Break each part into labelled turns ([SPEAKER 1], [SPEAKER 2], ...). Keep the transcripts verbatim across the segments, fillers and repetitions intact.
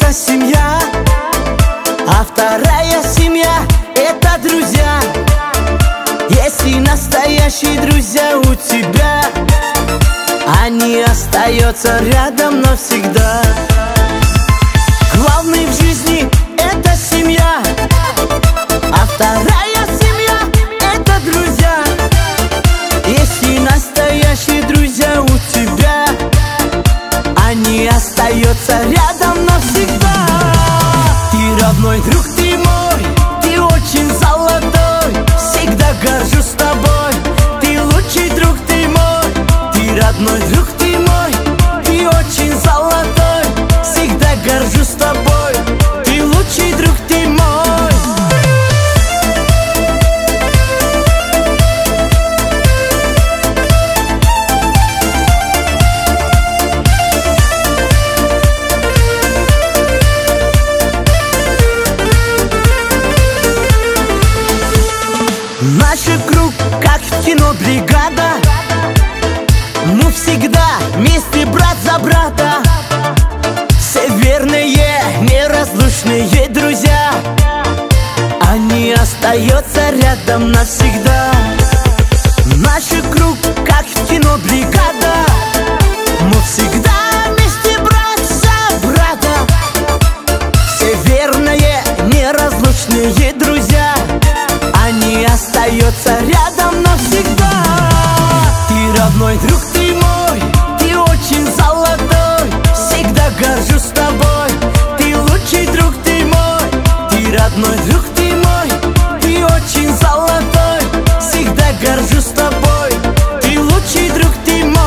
[SPEAKER 1] это семья, а вторая семья — это друзья. Если настоящие друзья у тебя, они остаются рядом навсегда. Главный в жизни — это семья, а вторая семья — это друзья. Если настоящие друзья у тебя, они остаются рядом навсегда. Ты родной друг, ты мой, ты очень золотой, всегда горжусь тобой. Ты лучший друг, ты мой, ты родной друг, ты мой, ты очень золотой, всегда горжусь тобой. Ты лучший друг, ты мой. Наш круг, как в кино «Бригада», мы всегда вместе, брат за брата. Все верные, неразлучные друзья, они остаются рядом навсегда. Наш круг, как в кино «Бригада», мы всегда вместе, брат за брата. Все верные, неразлучные друзья, они остаются рядом навсегда. Ты родной друг, ты мой, ты очень золотой, всегда горжусь тобой. Ты лучший друг, ты мой, ты родной друг, ты мой, ты очень золотой, всегда горжусь тобой. Ты лучший друг, ты мой.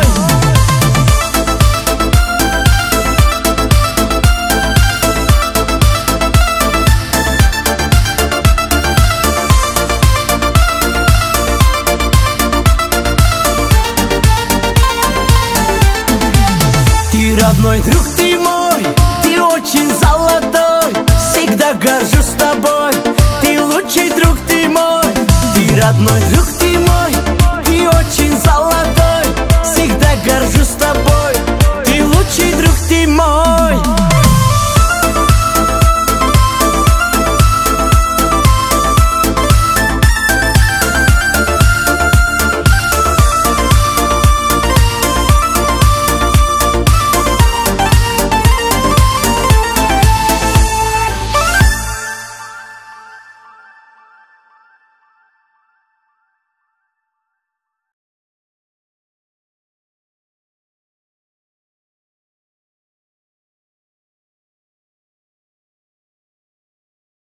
[SPEAKER 1] Ты родной друг, ты мой, ты очень золотой, всегда горжусь тобой. Ты лучший друг, ты мой, ты родной друг.